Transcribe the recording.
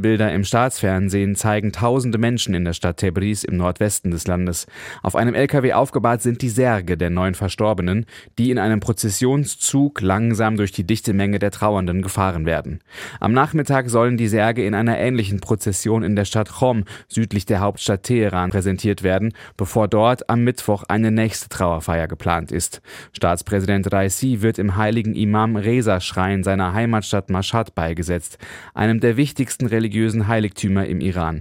Bilder im Staatsfernsehen zeigen tausende Menschen in der Stadt Tebriz im Nordwesten des Landes. Auf einem LKW aufgebahrt sind die Särge der 9 Verstorbenen, die in einem Prozessionszug langsam durch die dichte Menge der Trauernden gefahren werden. Am Nachmittag sollen die Särge in einer ähnlichen Prozession in der Stadt Qom, südlich der Hauptstadt Teheran, präsentiert werden, bevor dort am Mittwoch eine nächste Trauerfeier geplant ist. Staatspräsident Raisi wird im heiligen Imam-Reza-Schrein seiner Heimatstadt Mashhad beigesetzt, einem der wichtigsten religiösen Heiligtümer im Iran.